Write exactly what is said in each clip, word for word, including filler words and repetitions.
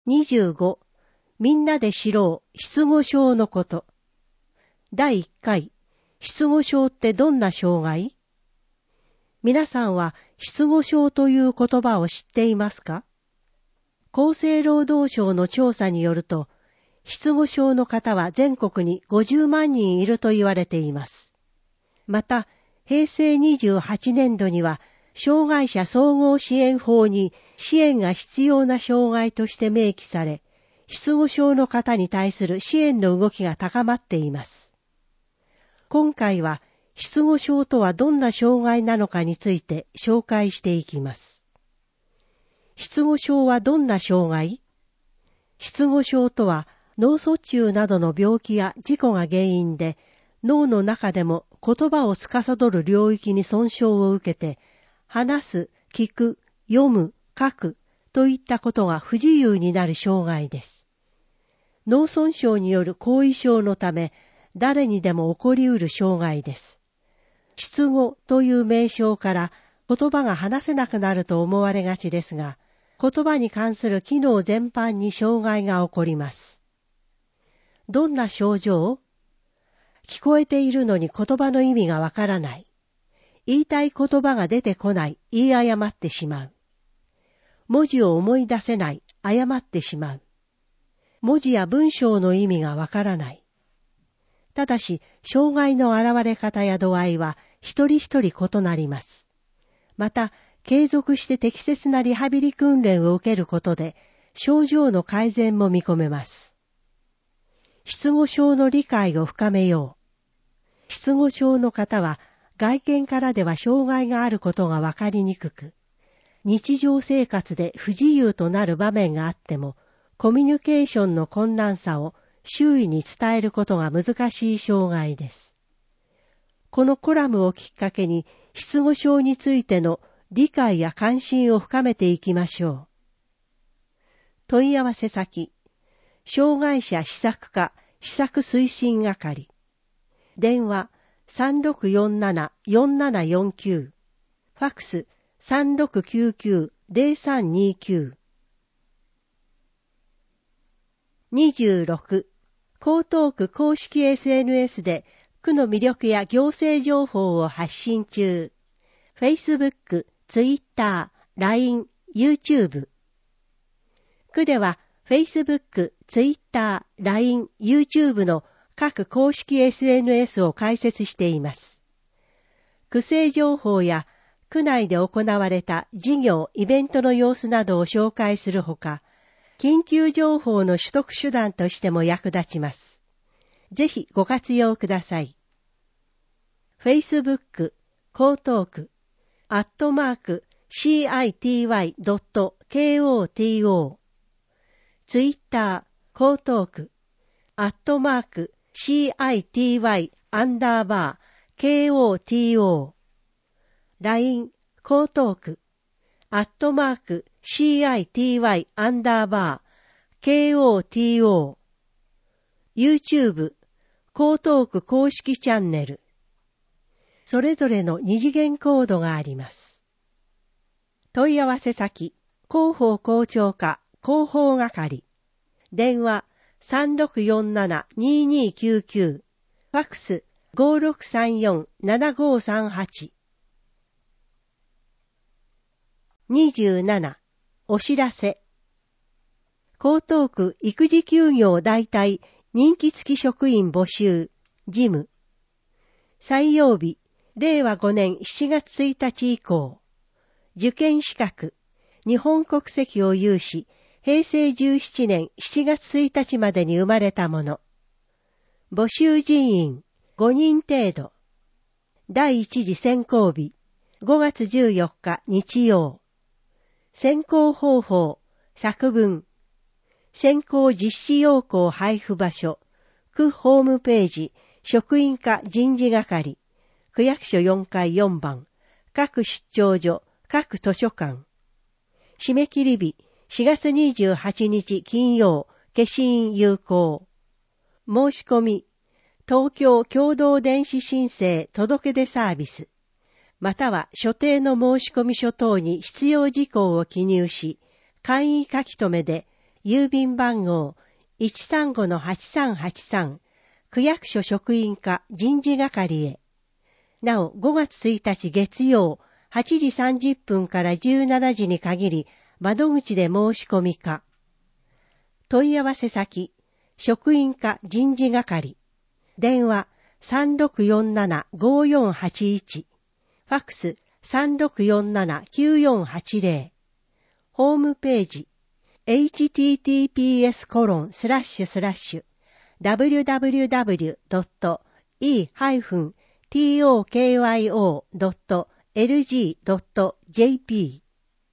にじゅうご、みんなで知ろう失語症のこと。だいいっかい、失語症ってどんな障害？皆さんは失語症という言葉を知っていますか？厚生労働省の調査によると、失語症の方は全国にごじゅうまんにんいると言われています。また、へいせいにじゅうはちねんどには、障害者総合支援法に支援が必要な障害として明記され、失語症の方に対する支援の動きが高まっています。今回は、失語症とはどんな障害なのかについて紹介していきます。失語症はどんな障害？失語症とは、脳卒中などの病気や事故が原因で、脳の中でも言葉を司る領域に損傷を受けて、話す、聞く、読む、書くといったことが不自由になる障害です。脳損傷による後遺症のため、誰にでも起こりうる障害です。失語という名称から言葉が話せなくなると思われがちですが、言葉に関する機能全般に障害が起こります。どんな症状？聞こえているのに言葉の意味がわからない。言いたい言葉が出てこない、言い誤ってしまう。文字を思い出せない、誤ってしまう。文字や文章の意味がわからない。ただし、障害の現れ方や度合いは一人一人異なります。また、継続して適切なリハビリ訓練を受けることで、症状の改善も見込めます。失語症の理解を深めよう。失語症の方は、外見からでは障害があることがわかりにくく、日常生活で不自由となる場面があっても、コミュニケーションの困難さを周囲に伝えることが難しい障害です。このコラムをきっかけに、失語症についての理解や関心を深めていきましょう。問い合わせ先、障害者施策課施策推進係。電話 さんろくよんななのよんななよんきゅう。ファックス さんろくきゅうきゅうのぜろさんにきゅう。にじゅうろく、江東区公式 エスエヌエス で区の魅力や行政情報を発信中。Facebook、Twitter、ライン、YouTube。区では Facebook、Twitter、ライン、YouTube の各公式 エスエヌエス を開設しています。区政情報や区内で行われた事業、イベントの様子などを紹介するほか、緊急情報の取得手段としても役立ちます。ぜひご活用ください。Facebook、江東区、アットマーク、シーアイティーワイドットケーオーティーオー。Twitter、江東区、アットマーク、シーアイティーワイ アンダーバー、ケーオーティーオー。ライン、江東区、アットマーク、シーアイティーワイ アンダーバー、ケーオーティーオー。YouTube、江東区公式チャンネル。それぞれの二次元コードがあります。問い合わせ先、広報校長課広報係。電話 さんろくよんななのににきゅうきゅう。ファックス ごろくさんよんななごさんはち。にじゅうなな、お知らせ。江東区育児休業代替任期付き職員募集、事務。採用日、れいわごねんしちがつついたち以降。受験資格、日本国籍を有し、へいせいじゅうななねんしちがつついたちまでに生まれたもの。募集人員、ごにん程度。第一次選考日、ごがつじゅうよっか日曜。選考方法、作文。選考実施要項配布場所、区ホームページ、職員課人事係、区役所よんかいよんばん、各出張所、各図書館。締め切り日、しがつにじゅうはちにち金曜、消印有効。申し込み、東京共同電子申請届出サービス、または所定の申し込み書等に必要事項を記入し、簡易書き留めで、 郵便番号 いちさんごのはちさんはちさん 区役所職員課人事係へ。なお、ごがつついたち月曜はちじさんじゅっぷんからじゅうしちじに限り窓口で申し込みか。問い合わせ先、職員課人事係。電話 さんろくよんななごよんはちいち。ファックス さんろくよんななきゅうよんはちゼロ。ホームページ エイチティーティーピーエスコロンスラッシュスラッシュダブリュダブリュダブリュドットイーハイフントーキョードットエルジードットジェーピー。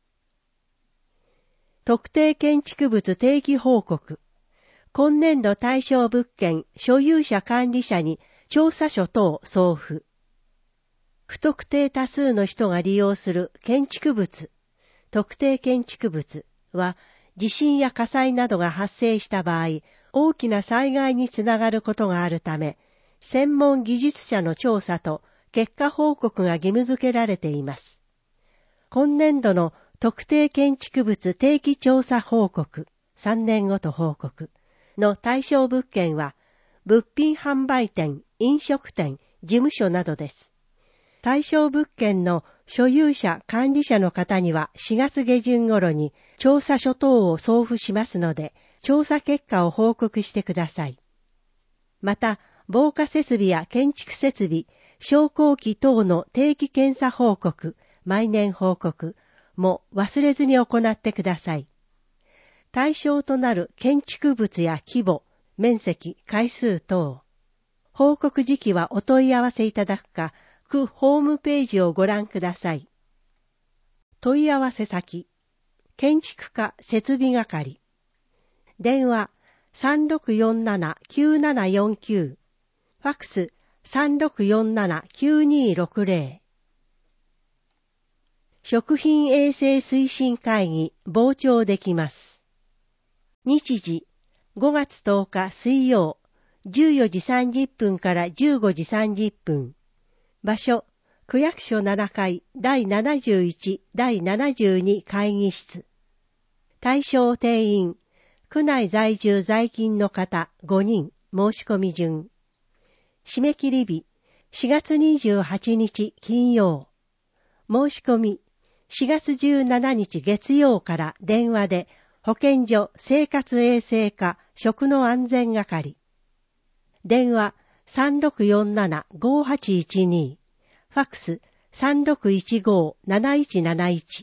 特定建築物定期報告。今年度対象物件所有者管理者に調査書等送付。不特定多数の人が利用する建築物、特定建築物は地震や火災などが発生した場合、大きな災害につながることがあるため、専門技術者の調査と結果報告が義務付けられています。今年度の特定建築物定期調査報告、さんねんごと報告の対象物件は、物品販売店、飲食店、事務所などです。対象物件の所有者管理者の方にはしがつげじゅん頃に調査書等を送付しますので、調査結果を報告してください。また、防火設備や建築設備、昇降機等の定期検査報告、毎年報告も忘れずに行ってください。対象となる建築物や規模、面積、回数等。報告時期はお問い合わせいただくか、区ホームページをご覧ください。問い合わせ先、建築課設備係。電話 さんろくよんななきゅうななよんきゅう。ファックス さんろくよんななきゅうにろくゼロ。食品衛生推進会議傍聴できます。日時ごがつとおか水曜じゅうよじさんじゅっぷんからじゅうごじさんじゅっぷん。場所、区役所ななかいだいななじゅういち、だいななじゅうに会議室。対象定員、区内在住在勤の方ごにん、申し込み順。締め切り日、しがつにじゅうはちにち金曜。申し込み、しがつじゅうしちにち月曜から電話で、保健所生活衛生課食の安全係。電話 さんろくよんななごはちいちに。ファックス さんろくいちごなないちなないち。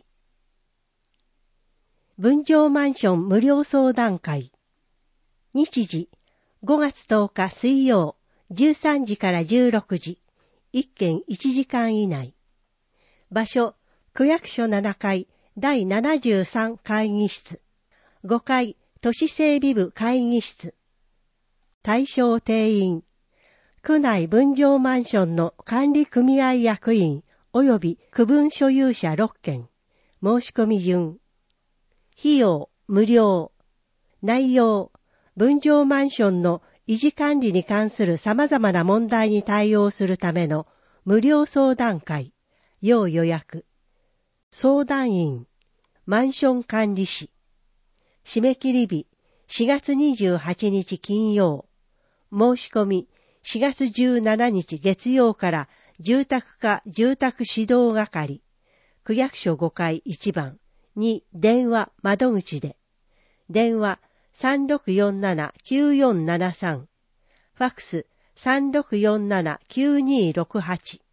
分譲マンション無料相談会。日時ごがつとおか水曜じゅうさんじからじゅうろくじ。いっけんいちじかん以内。場所区役所ななかいだいななじゅうさん会議室。ごかい都市整備部会議室。対象定員。区内分譲マンションの管理組合役員及び区分所有者ろっけん。申し込み順。費用無料。内容、分譲マンションの維持管理に関する様々な問題に対応するための無料相談会。要予約。相談員、マンション管理士。締め切り日、しがつにじゅうはちにち金曜。申し込み、しがつじゅうしちにち月曜から住宅課住宅指導係、区役所ごかいいちばんに電話窓口で、電話 さんろくよんななきゅうよんななさん、ファックス さんろくよんななきゅうにろくはち。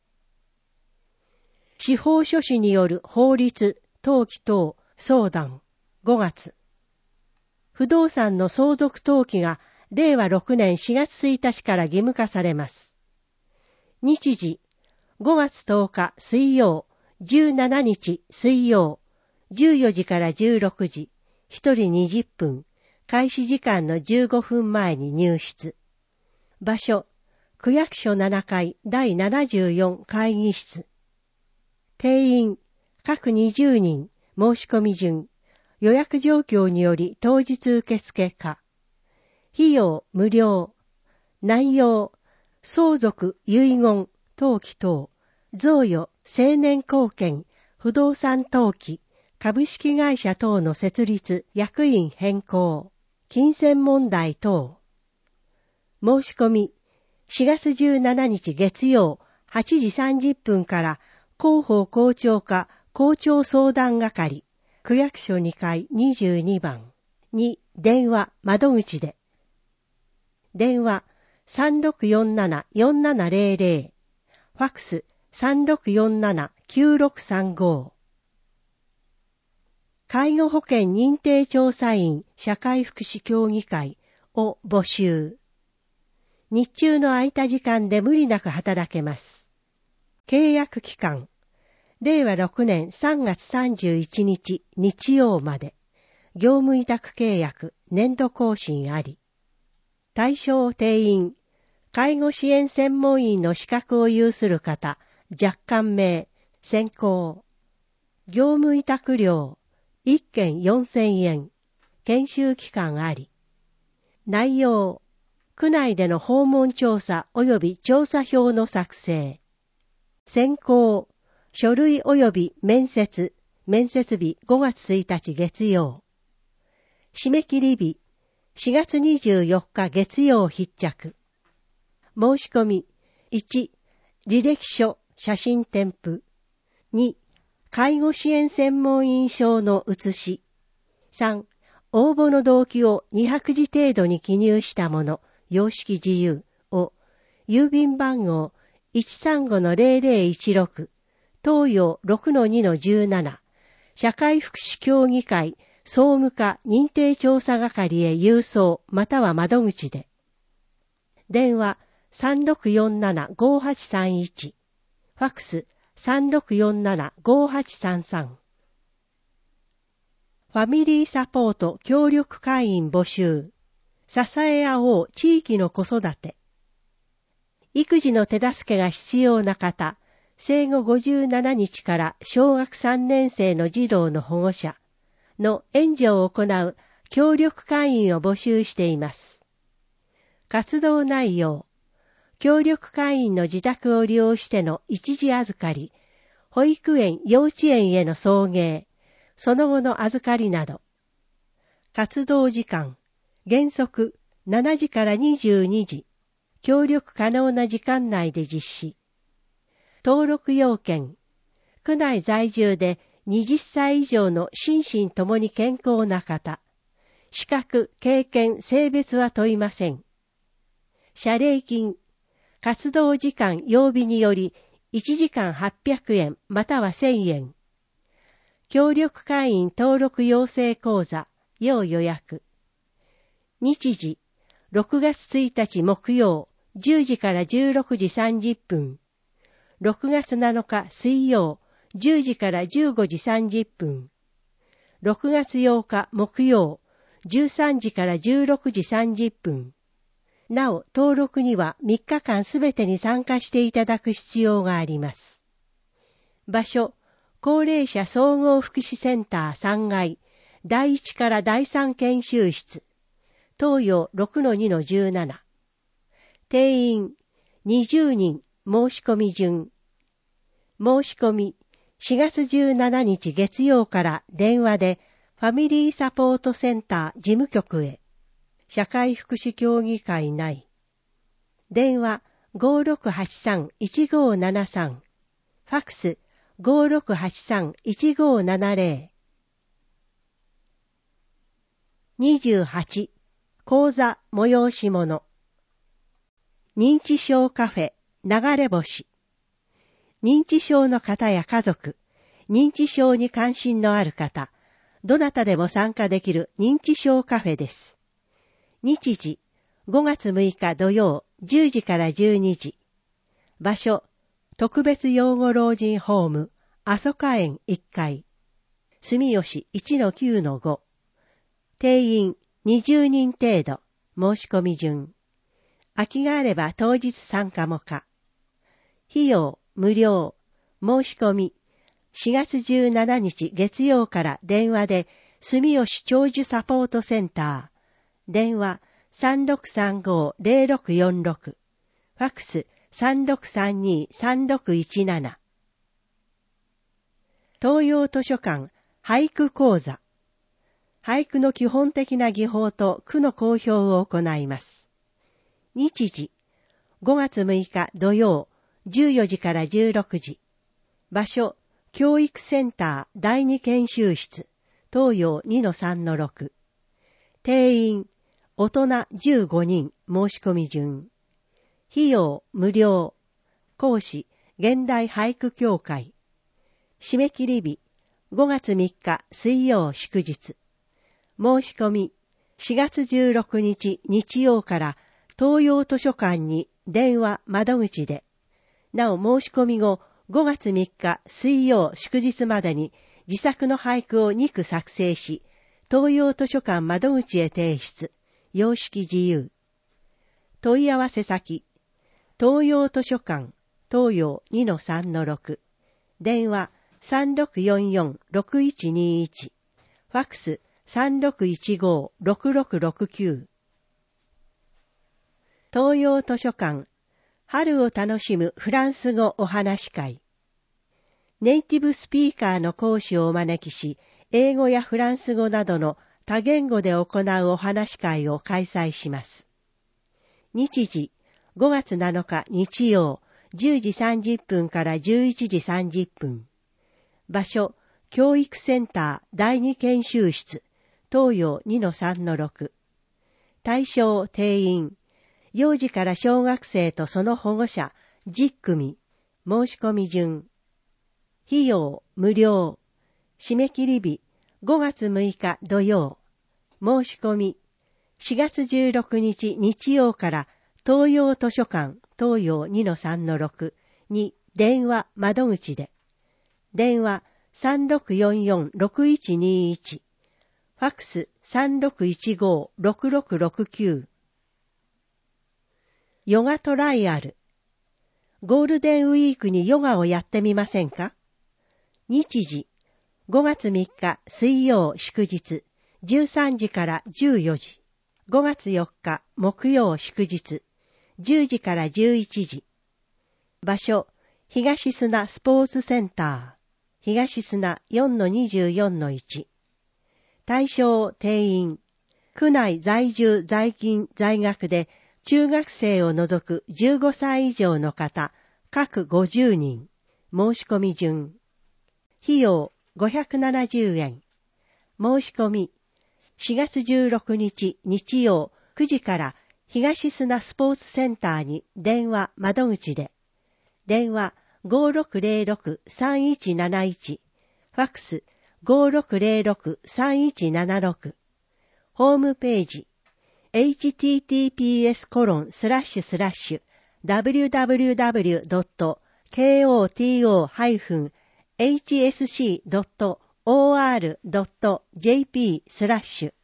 司法書士による法律、登記等相談ごがつ。不動産の相続登記がれいわろくねんしがつついたちから義務化されます。日時、ごがつとおか水曜、じゅうしちにち水曜、じゅうよじからじゅうろくじ、ひとりにじゅっぷん、開始時間のじゅうごふんまえに入室。場所、区役所ななかいだいななじゅうよん会議室。定員、各にじゅうにん、申し込み順、予約状況により当日受付可。費用無料。内容、相続、遺言、登記等、贈与、成年後見、不動産登記、 株式会社等の設立、役員変更、金銭問題等。申し込み、しがつじゅうしちにち月曜はちじさんじゅっぷんから広報校長課校長相談係、区役所にかいにじゅうにばんに電話窓口で。電話 さんろくよんななよんななゼロゼロ、ファックス さんろくよんななきゅうろくさんご。介護保険認定調査員社会福祉協議会を募集。日中の空いた時間で無理なく働けます。契約期間、れいわろくねんさんがつさんじゅういちにち日曜まで。業務委託契約、年度更新あり。対象定員、介護支援専門員の資格を有する方、若干名、選考。業務委託料、いっけんよんせんえん。研修期間あり。内容、区内での訪問調査及び調査票の作成。選考、書類及び面接、面接日ごがつついたち月曜。締め切り日、しがつにじゅうよっか月曜必着。申し込み、いち、履歴書、写真添付。に、介護支援専門員証の写し。さん、応募の動機をにひゃくじ程度に記入したもの、様式自由を、郵便番号 いちさんごのゼロゼロいちろく、東洋 ろくのにのじゅうなな、社会福祉協議会総務課認定調査係へ郵送または窓口で。電話 さんろくよんななごはちさんいち、ファックス さんろくよんななごはちさんさん。ファミリーサポート協力会員募集。支え合おう地域の子育て。育児の手助けが必要な方、生後ごじゅうななにちから小学さんねん生の児童の保護者の援助を行う協力会員を募集しています。活動内容、協力会員の自宅を利用しての一時預かり、保育園、幼稚園への送迎、その後の預かりなど。活動時間、原則しちじからにじゅうにじ、協力可能な時間内で実施。登録要件、区内在住ではたち以上の心身ともに健康な方、資格、経験、性別は問いません。謝礼金、活動時間曜日によりいちじかんはっぴゃくえんまたはせんえん。協力会員登録養成講座、要予約。日時、ろくがつついたち木曜、じゅうじからじゅうろくじさんじゅっぷん。ろくがつなのか水曜、じゅうじからじゅうごじさんじゅっぷん。ろくがつようか木曜、じゅうさんじからじゅうろくじさんじゅっぷん。なお、登録にはみっかかんすべてに参加していただく必要があります。場所、高齢者総合福祉センターさんがい、だいいちからだいさん研修室。東洋 ろくのにのじゅうなな。定員にじゅうにん申し込み順。申し込みしがつじゅうしちにち月曜から電話でファミリーサポートセンター事務局へ。社会福祉協議会内。電話 ごろくはちさんいちごななさん。ファックス ごろくはちさんいちごななゼロ。にじゅうはち講座催し物。認知症カフェ流れ星。認知症の方や家族、認知症に関心のある方、どなたでも参加できる認知症カフェです。日時、ごがつむいか土曜じゅうじからじゅうにじ。場所、特別養護老人ホーム、阿蘇花園いっかい。住吉 いちのきゅうのご。定員にじゅうにん程度、申し込み順。空きがあれば当日参加も可。費用無料。申し込みしがつじゅうしちにち月曜から電話で住吉長寿サポートセンター。電話 さんろくさんごゼロろくよんろく。ファックス さんろくさんにさんろくいちなな。東洋図書館俳句講座。俳句の基本的な技法と句の講評を行います。日時、ごがつむいか土曜、じゅうよじからじゅうろくじ。場所、教育センターだいに研修室、東洋 にのさんのろく。定員、大人じゅうごにん、申し込み順。費用、無料。講師、現代俳句協会。締め切り日、ごがつみっか水曜祝日。申し込み、しがつじゅうろくにち日曜から東洋図書館に電話窓口で、なお申し込み後、ごがつみっか水曜祝日までに自作の俳句をにく作成し、東洋図書館窓口へ提出。様式自由。問い合わせ先、東洋図書館、東洋 にのさんのろく。電話 さんろくよんよんろくいちにいち。ファックス さんろくいちごろくろくろくきゅう。東洋図書館、春を楽しむフランス語お話会。ネイティブスピーカーの講師をお招きし、英語やフランス語などの多言語で行うお話会を開催します。日時、ごがつなのか日曜、じゅうじさんじゅっぷんからじゅういちじさんじゅっぷん。場所、教育センターだいに研修室、東洋 にのさんのろく。対象定員、幼児から小学生とその保護者じゅっくみ。申し込み順。費用無料。締め切り日、ごがつむいか土曜。申し込み、しがつじゅうろくにち日曜から東洋図書館東洋 にのさんのろくに電話窓口で。電話 さんろくよんよんろくいちにいち。ファックス さんろくいちごろくろくろくきゅう。ヨガトライアル。ゴールデンウィークにヨガをやってみませんか？日時、ごがつみっか水曜祝日、じゅうさんじからじゅうよじ。ごがつよっか木曜祝日、じゅうじからじゅういちじ。場所、東砂スポーツセンター。東砂 よんのにじゅうよんのいち。対象定員、区内在住在勤在学で中学生を除くじゅうごさい以上の方、各ごじゅうにん。申し込み順。費用ごひゃくななじゅうえん。申し込み、しがつじゅうろくにち日曜くじから東砂スポーツセンターに電話窓口で。電話 ごろくぜろろくさんいちなないち。ファックス ごろくぜろろくさんいちななろく。ホームページ エイチティーティーピーエスコロンスラッシュスラッシュダブリューダブリューダブリュードットコトハイフンエイチエスシードットオーアールドットジェーピー スラッシュ。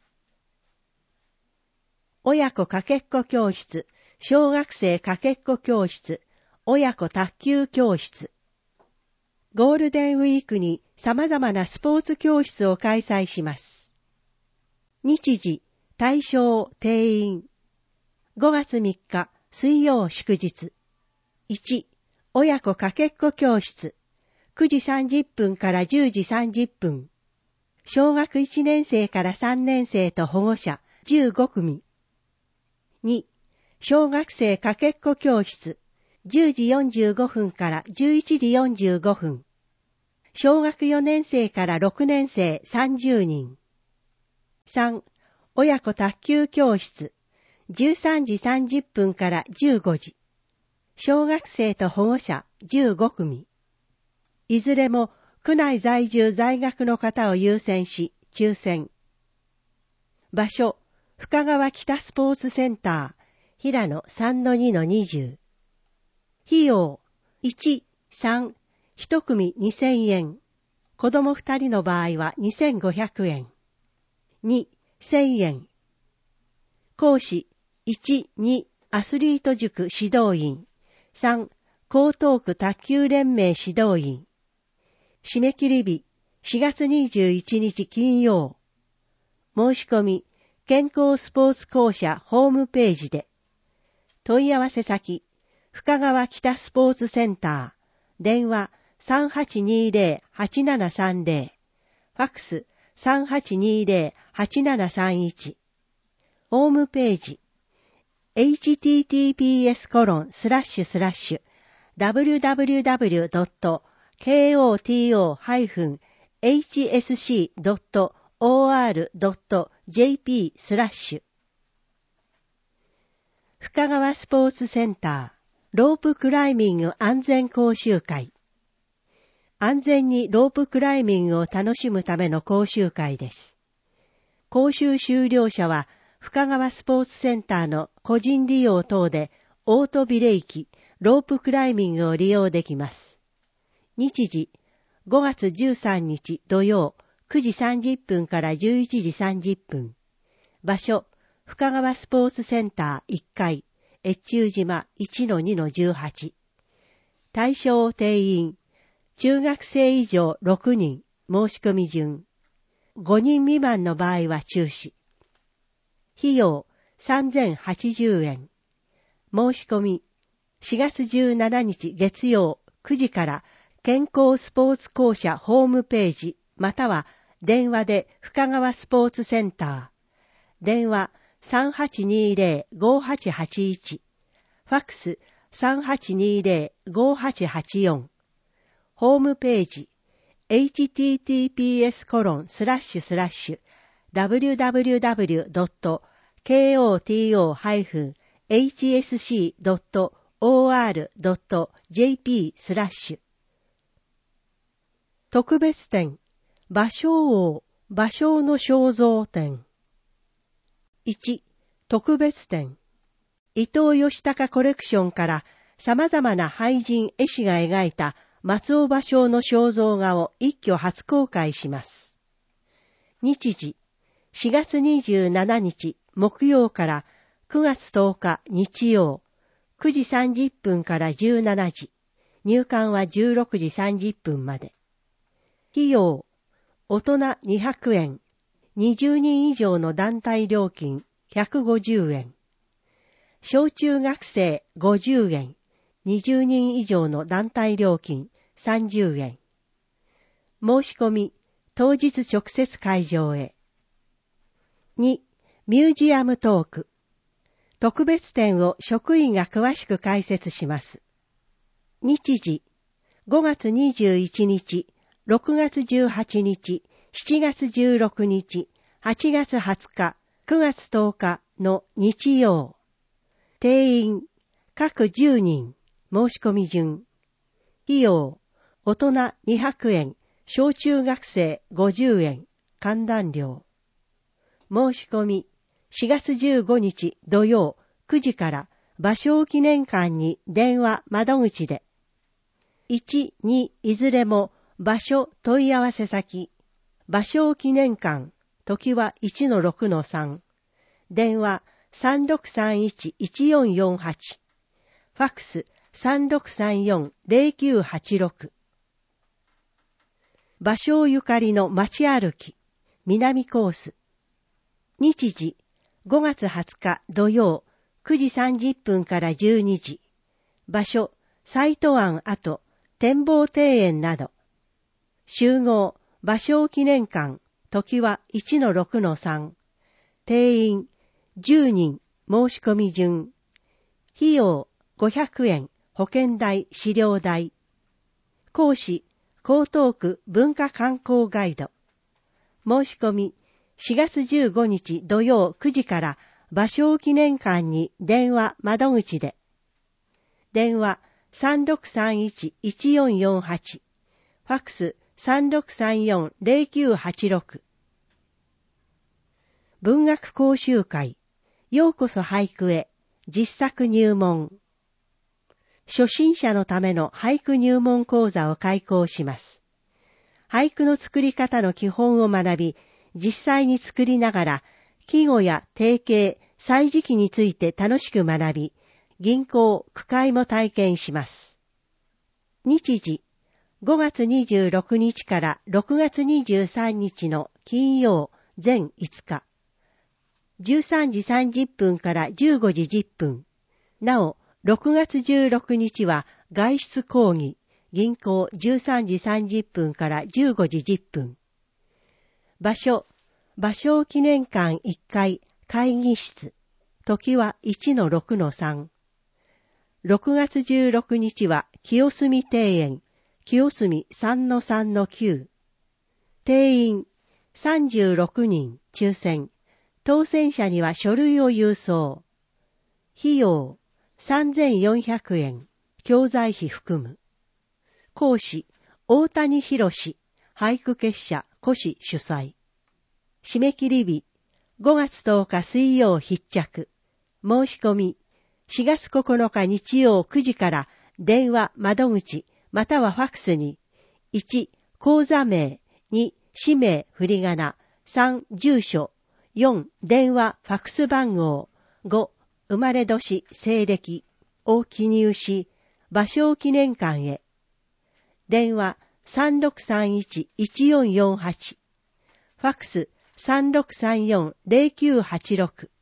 親子かけっこ教室、小学生かけっこ教室、親子卓球教室。ゴールデンウィークに様々なスポーツ教室を開催します。日時、対象、定員。ごがつみっか水曜祝日。いち、親子かけっこ教室。くじさんじゅっぷんからじゅうじさんじゅっぷん。小学いちねん生からさんねん生と保護者じゅうごくみ。に、小学生かけっこ教室。じゅうじよんじゅうごふんからじゅういちじよんじゅうごふん。小学よねん生からろくねん生さんじゅうにん。さん、親子卓球教室。じゅうさんじさんじゅっぷんからじゅうごじ。小学生と保護者じゅうごくみ。いずれも区内在住在学の方を優先し抽選。場所、深川北スポーツセンター、平野 さんのにのにじゅう。費用、いち、さん、いち組にせんえん。子供ふたりの場合はにせんごひゃくえん。に、せんえん。講師、いち、に、アスリート塾指導員。さん、江東区卓球連盟指導員。締め切り日、しがつにじゅういちにち金曜。申し込み、健康スポーツ公社ホームページで。問い合わせ先、深川北スポーツセンター、電話 さんはちにーぜろはちななさんぜろ、 ファックス さんはちにーぜろ はちななさんいち。ホームページ エイチティーティーピーエスコロンスラッシュスラッシュダブリューダブリューダブリュードットケーオーティーオーハイフンエイチエスシードットオーアールドットジェーピー スラッシュ深川スポーツセンターロープクライミング安全講習会。安全にロープクライミングを楽しむための講習会です。講習修了者は深川スポーツセンターの個人利用等でオートビレイキ、ロープクライミングを利用できます。日時ごがつじゅうさんにち土曜くじさんじゅっぷんからじゅういちじさんじゅっぷん。場所深川スポーツセンターいっかい、越中島 いちのにのじゅうはち。対象定員、中学生以上ろくにん、申し込み順。ごにん未満の場合は中止。費用さんぜんはちじゅうえん。申し込み、しがつじゅうしちにち月曜くじから健康スポーツ公社ホームページまたは電話で深川スポーツセンター。電話さんはちにーぜろ ごはちはちいち。ファックスさんはちにーぜろ ごはちはちよん。ホームページ エイチティーティーピーエスコロンスラッシュスラッシュダブリューダブリューダブリュードットケーオーティーオーハイフンエイチエスシードットオーアールドットジェーピー スラッシュ特別展芭蕉王芭蕉の肖像展。いち. 特別展伊藤義孝コレクションから様々な俳人絵師が描いた松尾芭蕉の肖像画を一挙初公開します。日時しがつにじゅうしちにち木曜からくがつとおか日曜くじさんじゅっぷんからじゅうしちじ、入館はじゅうろくじさんじゅっぷんまで。費用大人にひゃくえん、にじゅうにん以上の団体料金ひゃくごじゅうえん。小中学生ごじゅうえん、にじゅうにん以上の団体料金さんじゅうえん。申し込み、当日直接会場へ。に. ミュージアムトーク。特別展を職員が詳しく解説します。日時、ごがつにじゅういちにち、ろくがつじゅうはちにち、しちがつじゅうろくにち、はちがつはつか、くがつとおかの日曜。定員、各じゅうにん、申し込み順。費用、大人にひゃくえん、小中学生ごじゅうえん、観覧料。申し込み、しがつじゅうごにち土曜くじから芭蕉記念館に電話窓口で。いち、にいずれも場所問い合わせ先。芭蕉記念館、時はいちのろくのさん。電話さんろくさんいち いちよんよんはち。ファックスさんろくさんよん ゼロきゅうはちろく。芭蕉ゆかりの街歩き、南コース。日時、ごがつはつか土曜、くじさんじゅっぷんからじゅうにじ。場所、西都湾跡、展望庭園など。集合、芭蕉記念館、時はいちのろくのさん。定員、じゅうにん、申し込み順。費用、ごひゃくえん、保険代、資料代。講師、江東区文化観光ガイド。申し込み、しがつじゅうごにち土曜くじから芭蕉記念館に電話窓口で。電話さんろくさんいち いちよんよんはち。ファックスさんろくさんよん ゼロきゅうはちろく。文学講習会、ようこそ俳句へ、実作入門。初心者のための俳句入門講座を開講します。俳句の作り方の基本を学び、実際に作りながら、季語や定型、歳時記について楽しく学び、吟行、句会も体験します。日時、ごがつにじゅうろくにちからろくがつにじゅうさんにちの金曜、全いつか。じゅうさんじさんじゅっぷんからじゅうごじじゅっぷん。なお、ろくがつじゅうろくにちは外出講義、吟行じゅうさんじさんじゅっぷんからじゅうごじじゅっぷん。 場所、芭蕉記念館いっかい会議室。時はいちのろくのさん。ろくがつじゅうろくにちは清澄庭園、清澄さんのさんのきゅう。定員さんじゅうろくにん抽選。当選者には書類を郵送。費用さんぜんよんひゃくえん。教材費含む。講師大谷博士、俳句結社古紙主催。締め切り日ごがつとおか水曜必着。申し込みしがつここのか日曜くじから電話窓口またはファックスにいち口座名、に氏名振り仮名、さん住所、よん電話ファックス番号、ご生まれ年西暦を記入し芭蕉記念館へ。電話 さんろくさんいちいちよんよんはち、ファックス さんろくさんよんゼロきゅうはちろく。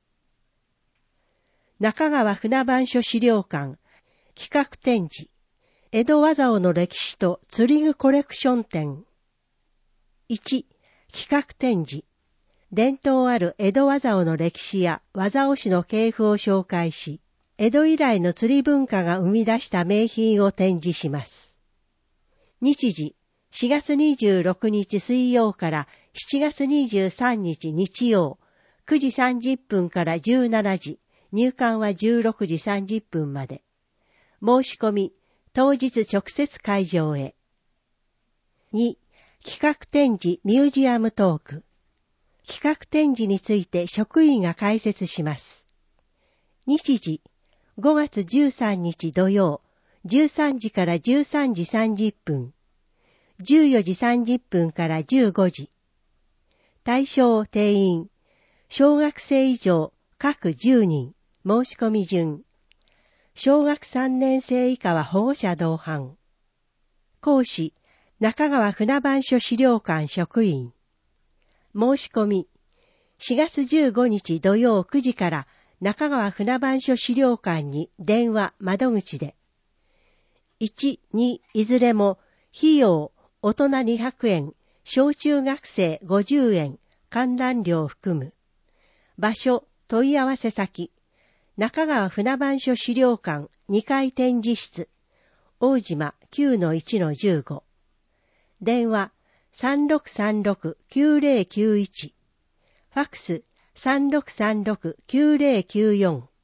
中川船番所資料館企画展示江戸和竿の歴史と釣り具コレクション展。いち企画展示伝統ある江戸和竿の歴史や和竿師の系譜を紹介し、江戸以来の釣り文化が生み出した名品を展示します。日時しがつにじゅうろくにち水曜からしちがつにじゅうさんにち日曜、くじさんじゅっぷんからじゅうしちじ、入館はじゅうろくじさんじゅっぷんまで。申し込み、当日直接会場へ。に企画展示ミュージアムトーク。企画展示について職員が解説します。日時ごがつじゅうさんにち土曜、じゅうさんじからじゅうさんじさんじゅっぷん、じゅうよじさんじゅっぷんからじゅうごじ。対象定員、小学生以上各じゅうにん、申し込み順。小学さんねん生以下は保護者同伴。講師、中川船番所資料館職員。申し込み、しがつじゅうごにち土曜くじから中川船番所資料館に電話窓口で。いち、にいずれも費用大人にひゃくえん、小中学生ごじゅうえん、観覧料含む。場所、問い合わせ先、中川船番所資料館にかい展示室、大島 きゅうのいちのじゅうご。電話 さんろくさんろくきゅうぜろきゅういち、ファックス さんろくさんろくきゅうぜろきゅうよん。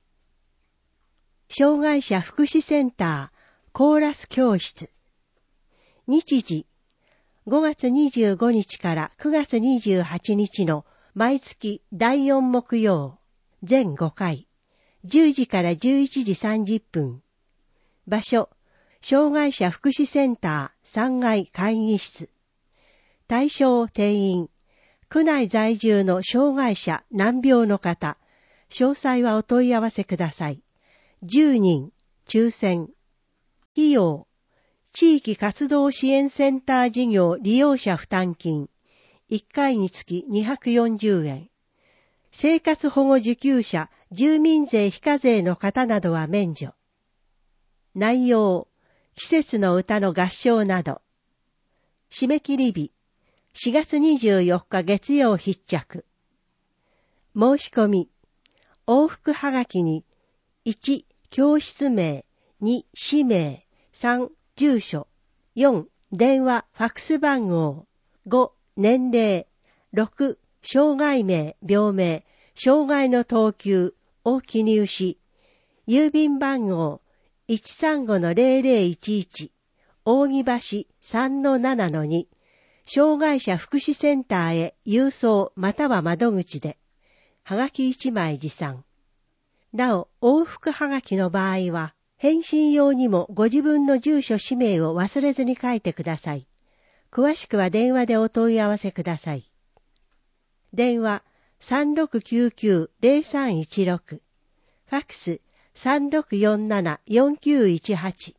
障害者福祉センターコーラス教室。日時ごがつにじゅうごにちからくがつにじゅうはちにちの毎月だいよん木曜、全ごかい、じゅうじからじゅういちじさんじゅっぷん。場所、障害者福祉センターさんがい会議室。対象定員、区内在住の障害者難病の方、詳細はお問い合わせください。じゅうにん、抽選。費用、地域活動支援センター事業利用者負担金、いっかいにつきにひゃくよんじゅうえん。生活保護受給者、住民税非課税の方などは免除。内容、季節の歌の合唱など。締め切り日、しがつにじゅうよっか月曜必着。申し込み、往復はがきに、いち教室名、に氏名、さん住所、よん電話ファックス番号、ご年齢、ろく障害名病名、障害の等級を記入し、郵便番号 いちさんごのゼロゼロいちいち 扇橋 さんのななのに 障害者福祉センターへ郵送または窓口で、はがきいちまい持参。なお、往復はがきの場合は、返信用にもご自分の住所氏名を忘れずに書いてください。詳しくは電話でお問い合わせください。電話 さんろくきゅうきゅうゼロさんいちろく、ファックス さんろくよんななよんきゅういちはち。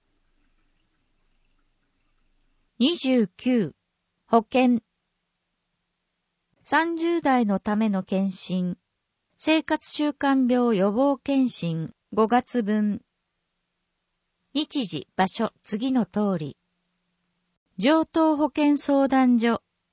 にじゅうきゅう保険。さんじゅうだいのための検診、生活習慣病予防検診ごがつぶん。日時、場所、次の通り。上東保健相談所、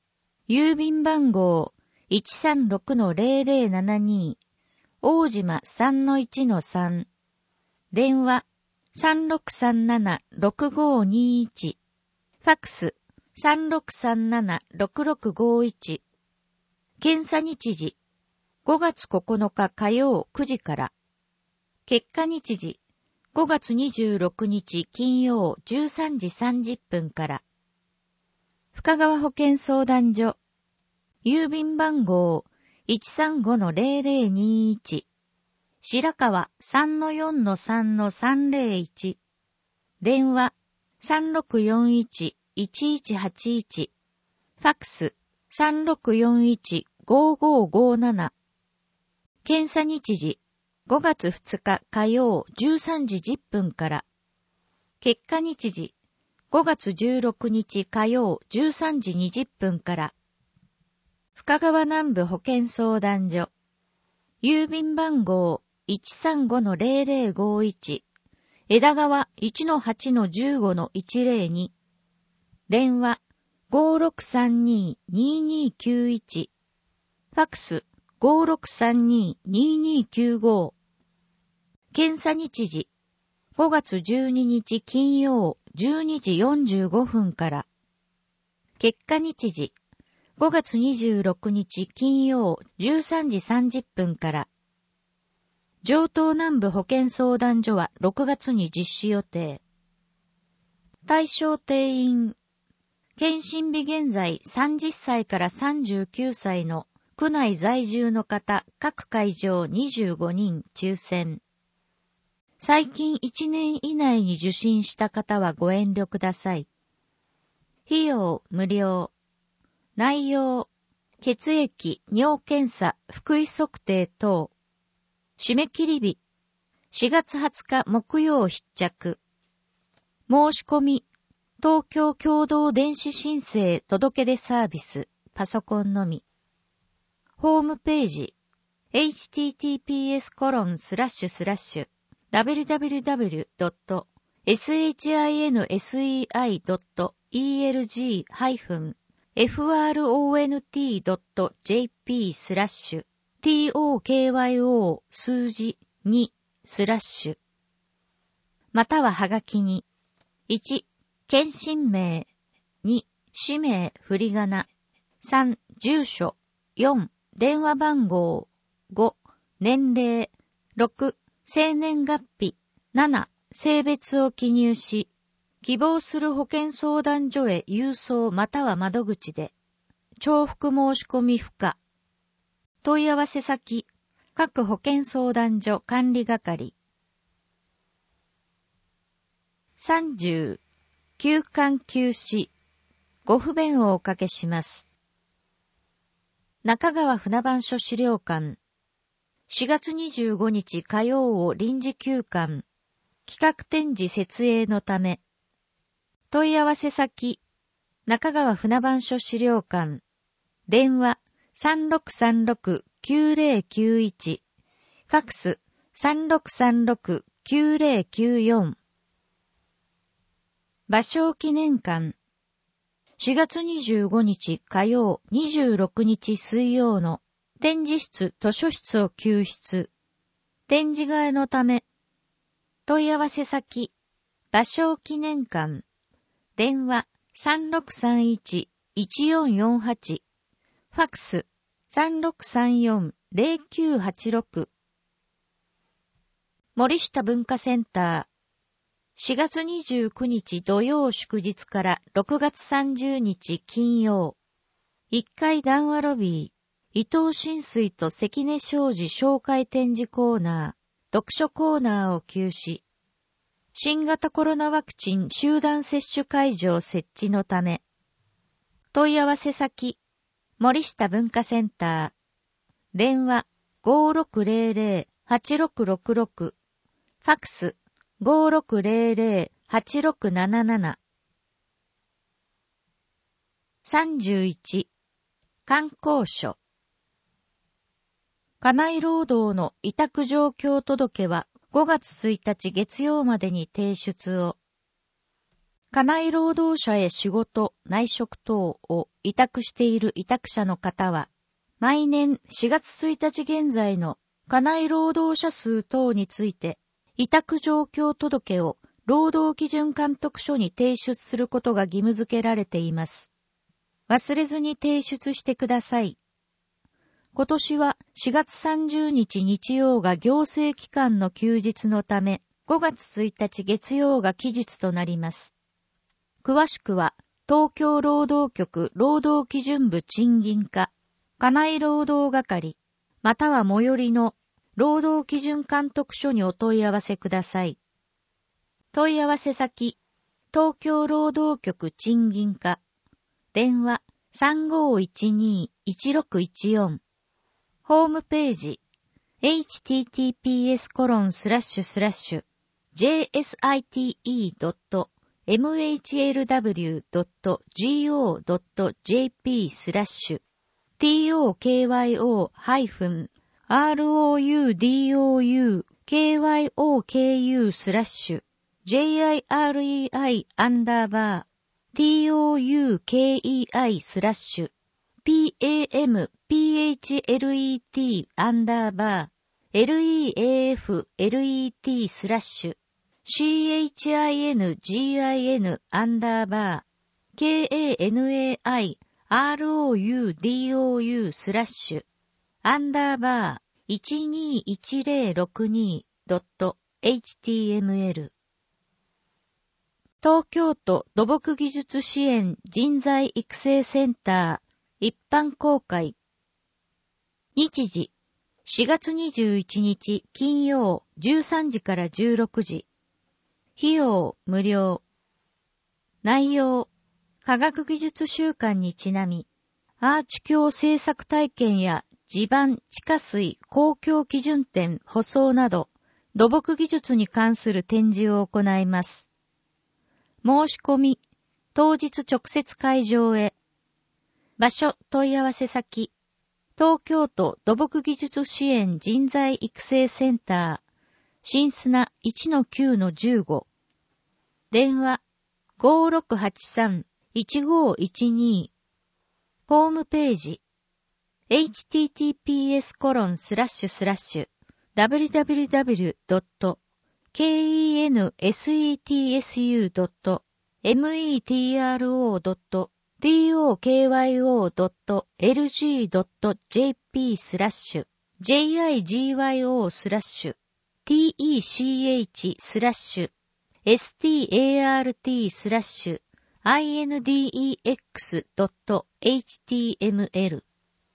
郵便番号 いちさんろくのゼロゼロななに 大島 さんのいちのさん 電話 さんろくさんななろくごにいち ファックス さんろくさんななろくろくごいち 検査日時ごがつここのか火曜くじから結果日時ごがつにじゅうろくにち金曜じゅうさんじさんじゅっぷんから深川保健相談所郵便番号 いちさんごのゼロゼロにいち 白川 さんのよんのさんのさんゼロいち 電話 さんろくよんいちいちいちはちいち ファックス さんろくよんいちごごごなな 検査日時ごがつふつか火曜じゅうさんじじゅっぷんから結果日時ごがつじゅうろくにち火曜じゅうさんじにじゅっぷんから深川南部保健相談所郵便番号 いちさんごのゼロゼロごいち 枝川 いちのはちのじゅうごのいちゼロに 電話 ごろくさんにににきゅういち ファックス ごろくさんにににきゅうご 検査日時ごがつじゅうににち金曜じゅうにじよんじゅうごふんから結果日時ごがつにじゅうろくにち金曜じゅうさんじさんじゅっぷんから城東南部保健相談所はろくがつに実施予定。対象定員検診日現在さんじゅっさいからさんじゅうきゅうさいの区内在住の方各会場にじゅうごにん抽選。最近いちねん以内に受診した方はご遠慮ください。費用無料。内容、血液、尿検査、腹囲測定等。締め切り日、しがつはつか木曜必着。申し込み、東京共同電子申請届出サービス、パソコンのみ。ホームページ、エイチティーティーピーエスコロンスラッシュスラッシュダブリュダブリュダブリュドットシンセイドットイーエルジーハイフンエフアールオーエヌティードットジェーピースラッシュトキョ数字にスラッシュまたははがきにいち検診名に氏名振り仮名さん住所よん電話番号ご年齢ろく生年月日なな性別を記入し希望する保健相談所へ郵送または窓口で重複申し込み不可問い合わせ先各保健相談所管理係さんじゅう休館休止ご不便をおかけします中川船番所資料館しがつにじゅうごにち火曜を臨時休館企画展示設営のため問い合わせ先中川船番所資料館電話 さんろくさんろくきゅうゼロきゅういち ファックス さんろくさんろくきゅうゼロきゅうよん芭蕉記念館しがつにじゅうごにち火曜にじゅうろくにち水曜の展示室図書室を休室展示替えのため問い合わせ先芭蕉記念館電話 さんろくさんいちいちよんよんはち ファックス さんろくさんよんゼロきゅうはちろく森下文化センターしがつにじゅうくにち土曜祝日からろくがつさんじゅうにち金曜いっかい談話ロビー伊藤新水と関根商事紹介展示コーナー読書コーナーを休止新型コロナワクチン集団接種会場設置のため問い合わせ先森下文化センター電話 ごろくゼロゼロはちろくろくろく ファックス ごろくゼロゼロはちろくなななな さんじゅういち観光所家内労働の委託状況届はごがつついたち月曜までに提出を家内労働者へ仕事、内職等を委託している委託者の方は、毎年しがつついたち現在の家内労働者数等について、委託状況届を労働基準監督署に提出することが義務付けられています。忘れずに提出してください。今年はしがつさんじゅうにち日曜が行政機関の休日のため、ごがつついたち月曜が期日となります。詳しくは、東京労働局労働基準部賃金課、家内労働係、または最寄りの労働基準監督署にお問い合わせください。問い合わせ先、東京労働局賃金課、電話 さんごいちにーいちろくいちよん、ホームページ、エイチティーティーピーエスコロンスラッシュスラッシュジェーエスアイティーイードットエムエイチエルダブリュードットゴードットジェーピー スラッシュ ティーオーケーワイオー ハイフン アールオーユーディーオーユー ケーワイオーケーユー スラッシュ ジェイアイアールイーアイ アンダーバー ティーオーユーケーイーアイ スラッシュ ピーエーエムピーエイチエルイーティー アンダーバー エルイーエーエフエルイーティー スラッシュ シーエイチアイエヌジーアイエヌ アンダーバー ケーエーエヌエーアイアールオーユーディーオーユー スラッシュアンダーバーいちにいちゼロろくにドットエイチティーエムエル 東京都土木技術支援人材育成センター一般公開日時しがつにじゅういちにち金曜じゅうさんじからじゅうろくじ費用無料内容科学技術週間にちなみアーチ橋製作体験や地盤、地下水、公共基準点、舗装など土木技術に関する展示を行います。申し込み当日直接会場へ場所問い合わせ先東京都土木技術支援人材育成センター新砂 いちのきゅうのじゅうご 電話 ごろくはちさんいちごいちに ホームページ エイチティーティーピーエスコロンスラッシュスラッシュダブリュダブリュダブリュドットケーイーエヌエスイーティーエスユードットエムイーティーアールオードットティーオーケーワイオードットエルジードットジェーピー スラッシュ ジェイアイジーワイオー スラッシュ ティーイーシーエイチ スラッシュ エスティーエーアールティー スラッシュ アイエヌディーイーエックスドットエイチティーエムエル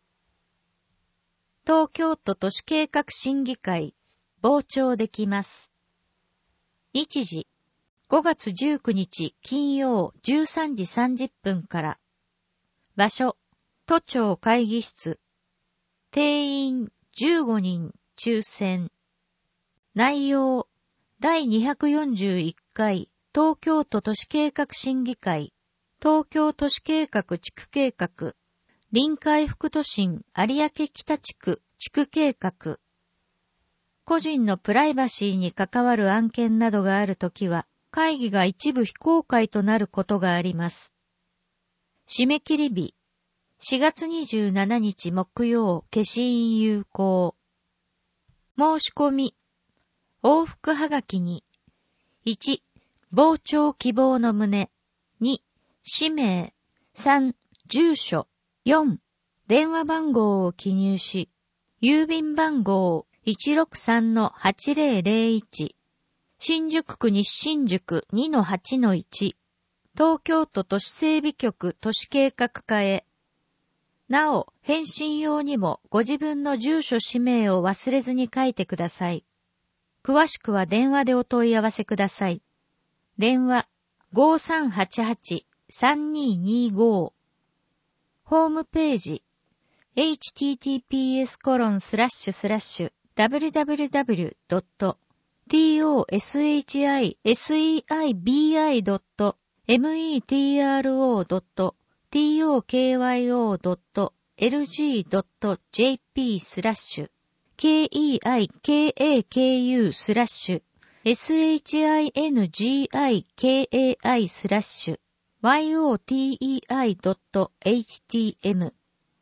東京都都市計画審議会傍聴できます。日時ごがつじゅうくにち金曜じゅうさんじさんじゅっぷんから場所都庁会議室定員じゅうごにん抽選内容だいにひゃくよんじゅういっかい東京都都市計画審議会東京都市計画地区計画臨海副都心有明北地区地区計画個人のプライバシーに関わる案件などがあるときは会議が一部非公開となることがあります。締め切り日しがつにじゅうしちにち木曜消印有効申し込み往復はがきにいち傍聴希望の旨に氏名さん住所よん電話番号を記入し郵便番号 いちろくさんのはちぜろぜろいち 新宿区西新宿 にのはちのいち 東京都都市整備局都市計画課へなお返信用にもご自分の住所氏名を忘れずに書いてください。詳しくは電話でお問い合わせください。電話 ごさんはちはちさんににご ホームページ エイチティーティーピーエスコロンスラッシュスラッシュダブリュダブリュダブリュドットトシセイドットメトロドットトクワイオードットエルジードットジェーピー スラッシュ ケーイーアイケーエーケーユー スラッシュ shingikai スラッシュ yotei.htm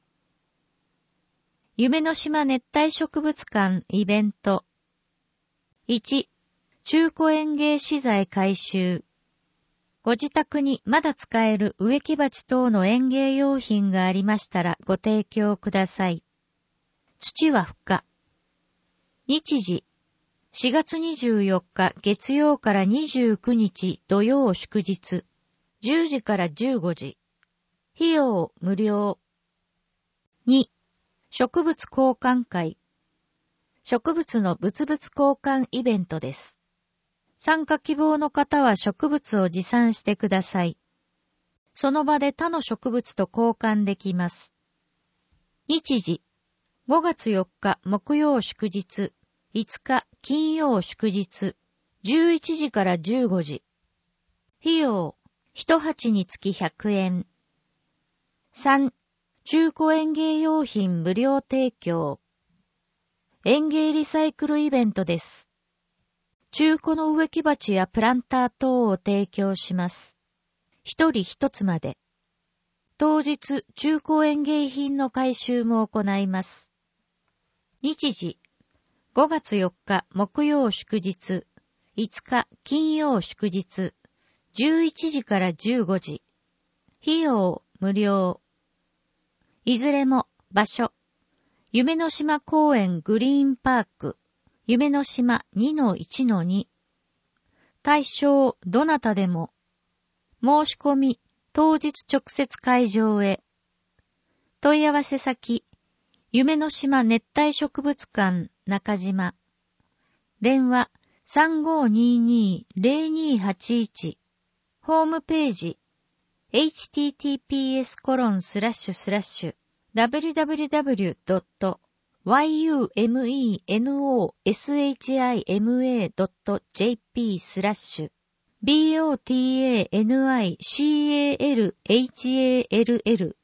夢の島熱帯植物館イベント。いち、中古園芸資材回収。ご自宅にまだ使える植木鉢等の園芸用品がありましたらご提供ください。土は不可。日時。しがつにじゅうよっか月曜からにじゅうくにち土曜祝日。じゅうじからじゅうごじ。費用無料。に、植物交換会。植物の物々交換イベントです。参加希望の方は植物を持参してください。その場で他の植物と交換できます。日時、ごがつよっか木曜祝日、いつか金曜祝日、じゅういちじからじゅうごじ。費用、一鉢につきひゃくえん。さん、中古園芸用品無料提供。園芸リサイクルイベントです。中古の植木鉢やプランター等を提供します。一人一つまで。当日、中古園芸品の回収も行います。日時、ごがつよっか木曜祝日、いつか金曜祝日、じゅういちじからじゅうごじ。費用無料。いずれも場所。夢の島公園グリーンパーク。夢の島 にのいちのに。対象どなたでも。申し込み当日直接会場へ。問い合わせ先。夢の島熱帯植物館中島。電話 さんごーにーにーぜろにーはちいち。ホームページ エイチティーティーピーエスコロンスラッシュスラッシュダブリュダブリュダブリュドットワイユーエムイーエヌオーエスエイチアイエムエードットジェーピースラッシュビーオーティーエーエヌアイシーエーエルエイチエーエルエル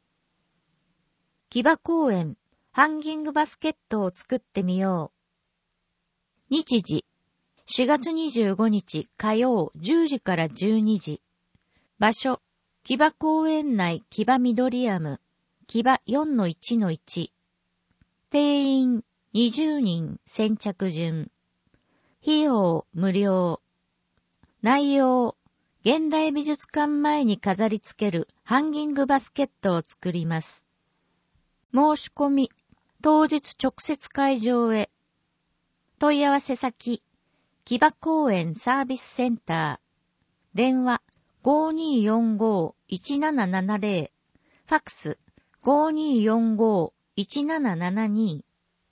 木場公園ハンギングバスケットを作ってみよう。日時しがつにじゅうごにち火曜じゅうじからじゅうにじ。場所木場公園内木場ミドリアム木場 よんのいちのいち。定員にじゅうにん先着順。費用無料。内容現代美術館前に飾り付けるハンギングバスケットを作ります。申し込み当日直接会場へ。問い合わせ先木場公園サービスセンター。電話 ごーにーよんごーいちななななぜろ。ファックス ごーにーよんごーいちななななに。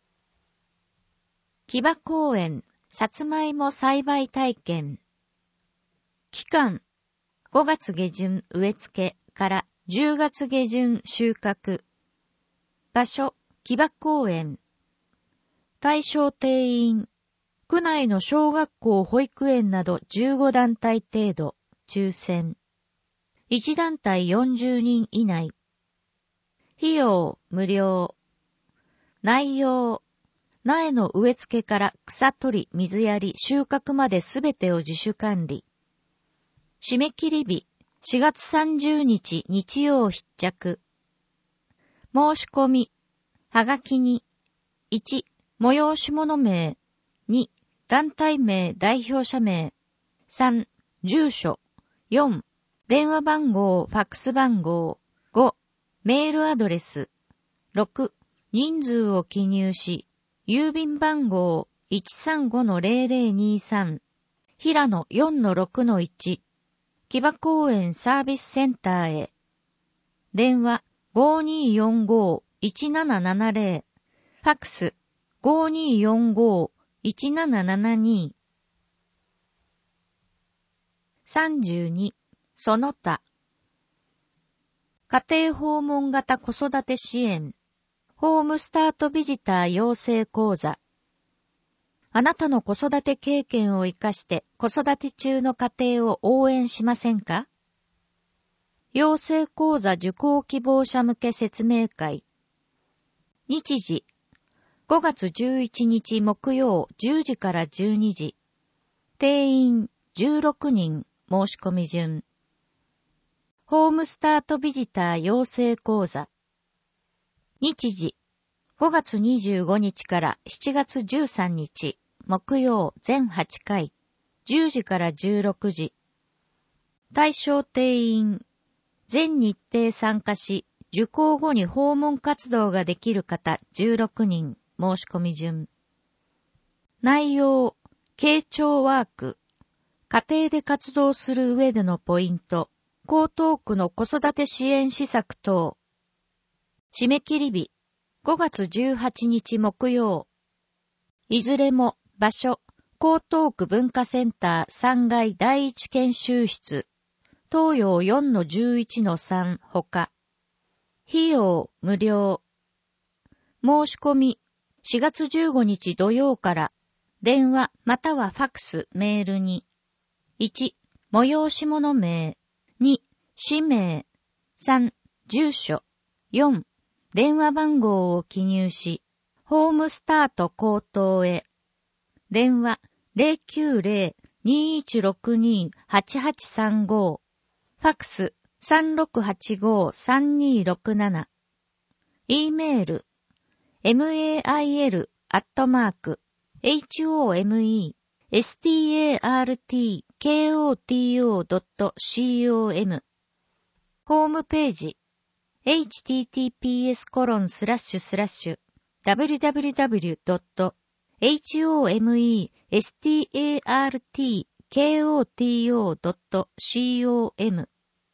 木場公園さつまいも栽培体験。期間ごがつげじゅん植え付けからじゅうがつげじゅん収穫。場所木場公園。対象定員区内の小学校保育園などじゅうごだんたい程度抽選。いちだんたいよんじゅうにん以内。費用無料。内容苗の植え付けから草取り水やり収穫まですべてを自主管理。締め切り日しがつさんじゅうにち日曜必着。申し込みはがきにいち催し物名に団体名代表者名さん住所よん電話番号ファックス番号ごメールアドレスろく人数を記入し郵便番号 いちさんごのぜろぜろにさん 平野 よんのろくのいち木場公園サービスセンターへ。電話 ごーにーよんごーいちななななぜろ。ファックス ごーにーよんごーいちななななに。さんじゅうにその他家庭訪問型子育て支援ホームスタートビジター養成講座。あなたの子育て経験を生かして子育て中の家庭を応援しませんか？養成講座受講希望者向け説明会。日時ごがつじゅういちにち木曜じゅうじからじゅうにじ。 定員じゅうろくにん申し込み順。ホームスタートビジター養成講座。日時、ごがつにじゅうごにちからしちがつじゅうさんにち、木曜全はちかい、じゅうじからじゅうろくじ。対象定員、全日程参加し、受講後に訪問活動ができる方じゅうろくにん申し込み順。内容、傾聴ワーク、家庭で活動する上でのポイント、江東区の子育て支援施策等。締め切り日、ごがつじゅうはちにち木曜。いずれも場所、江東区文化センターさんがいだいいち研修室、東洋 よんのじゅういちのさん ほか。費用無料。申し込み、しがつじゅうごにち土曜から、電話またはファクス、メールに。いち、催し物名。に、氏名。さん、住所。よん、電話番号を記入し、ホームスタート口頭へ。電話 ゼロきゅうゼロ にいちろくに はちはちさんご。ファクス さんろくはちご さんにろくなな。E メール mail アットマーク home startkoto.com ホームページ エイチティーティーピーエスコロンスラッシュスラッシュダブリュダブリュダブリュドットホームスタートコトドットコム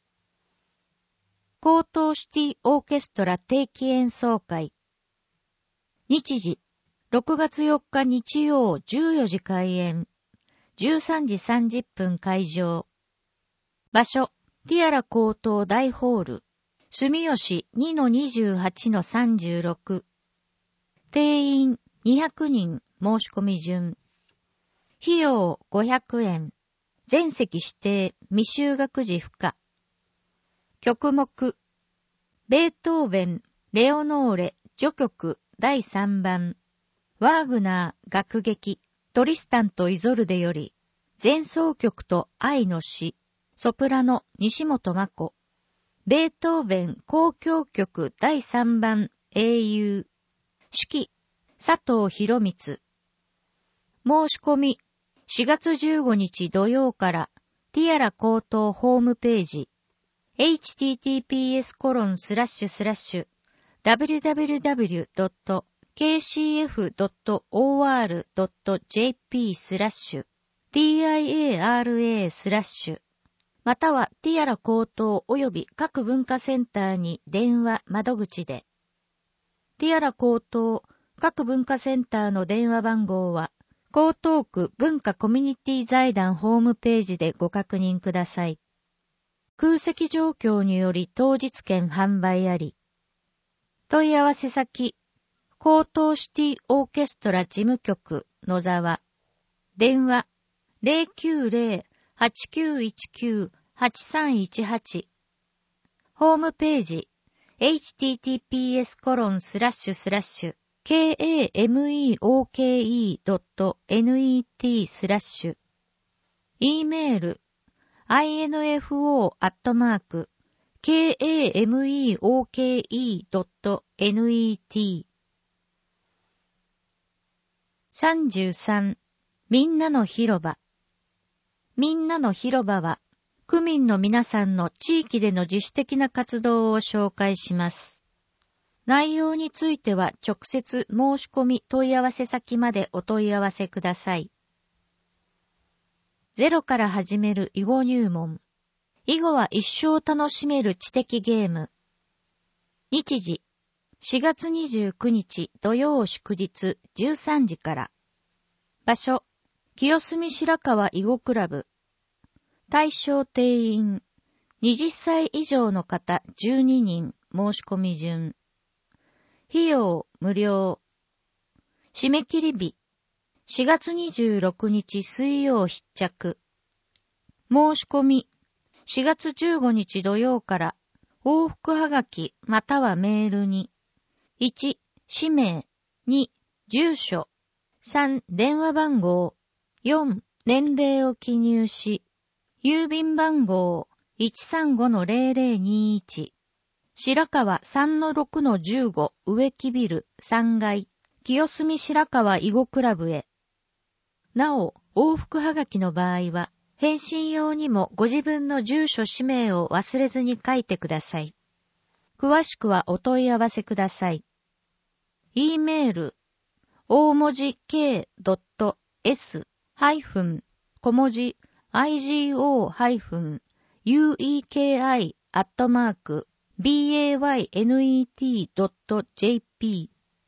江東シティオーケストラ定期演奏会。日時、ろくがつよっか日曜じゅうよじ開演。じゅうさんじさんじゅっぷん会場。場所、ティアラ江東大ホール。住吉 にのにじゅうはちのさんじゅうろく。定員にひゃくにん申し込み順。費用ごひゃくえん。全席指定未就学児不可。曲目。ベートーベン、レオノーレ、序曲だいさんばん。ワーグナー、楽劇、トリスタンとイゾルデより、前奏曲と愛の詩、ソプラノ、西本真子。ベートーベン交響曲だいさんばん、英雄。指揮、佐藤博光。申し込み、しがつじゅうごにち土曜から、ティアラ江東ホームページ、エイチティーティーピーエスコロンスラッシュスラッシュダブリュダブリュダブリュドットケーシーエフドットオーアールドットジェーピースラッシュティーアイエーアールエースラッシュまたはティアラ江東及び各文化センターに電話窓口で。ティアラ江東各文化センターの電話番号は江東区文化コミュニティ財団ホームページでご確認ください。空席状況により当日券販売あり。問い合わせ先、江東シティオーケストラ事務局野沢。電話 ゼロきゅうゼロ はちきゅういちきゅう はちさんいちはち。ホームページ、エイチティーティーピーエスコロンスラッシュスラッシュケーエーエムイーオーケーイードットネット スラッシュ。E メール、アイエヌエフオー アットマーク、ケーエーエムイーオーケーイードットネット。さんじゅうさん、みんなの広場。みんなの広場は、区民の皆さんの地域での自主的な活動を紹介します。内容については直接申し込み問い合わせ先までお問い合わせください。ゼロから始める囲碁入門。囲碁は一生楽しめる知的ゲーム。日時、しがつにじゅうくにち土曜祝日じゅうさんじから。場所、清澄白河囲碁クラブ。対象定員、はたち以上の方じゅうににん申し込み順。費用無料。締め切り日、しがつにじゅうろくにち水曜必着。申し込み、しがつじゅうごにち土曜から往復はがきまたはメールに。いち、氏名。に、住所。さん、電話番号。よん、 年齢を記入し、郵便番号 いちさんごのゼロゼロにいち、白川 さんのろくのじゅうご 植木ビルさんがい、清澄白河囲碁クラブへ。なお、往復はがきの場合は、返信用にもご自分の住所氏名を忘れずに書いてください。詳しくはお問い合わせください。e メール、大文字 k.s 小文字 igo-ueki アットマーク baynet.jp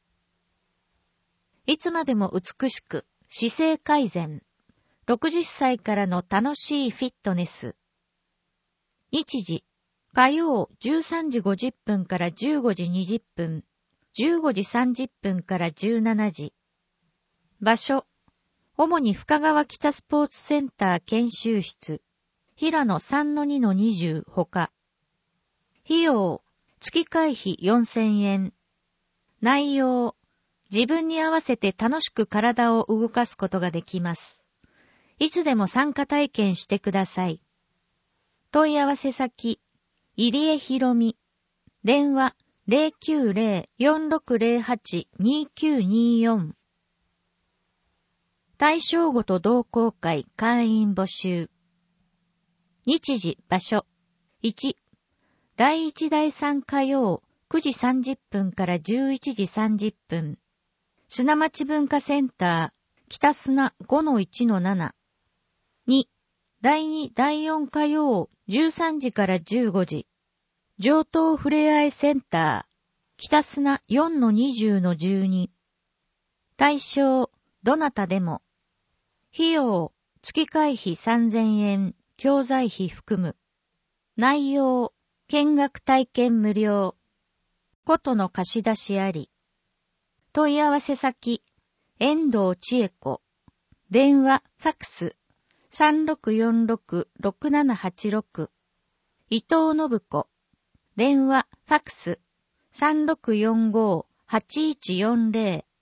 いつまでも美しく姿勢改善。ろくじゅっさいからの楽しいフィットネス。日時、火曜じゅうさんじごじゅっぷんからじゅうごじにじゅっぷん、じゅうごじさんじゅっぷんからじゅうしちじ。場所、主に深川北スポーツセンター研修室、平野 さんのにのにじゅう ほか。費用、月会費よんせんえん。内容、自分に合わせて楽しく体を動かすことができます。いつでも参加体験してください。問い合わせ先、入江ひろみ。電話 ゼロきゅうゼロ よんろくゼロはち にきゅうによん。対象ごと同好会会員募集。日時、場所。いち、だいいちだいさん火曜くじさんじゅっぷんからじゅういちじさんじゅっぷん。砂町文化センター、北砂 ごのいちのなな。に、だいにだいよん火曜じゅうさんじからじゅうごじ。上東ふれあいセンター、北砂 よんのにじゅうのじゅうに。対象、どなたでも。費用、月会費さんぜんえん、教材費含む。内容、見学体験無料。ことの貸し出しあり。問い合わせ先、遠藤千恵子。電話、ファックス、さんろくよんろく ろくななはちろく。伊藤信子。電話、ファックス、さんろくよんご はちいちよんゼロ。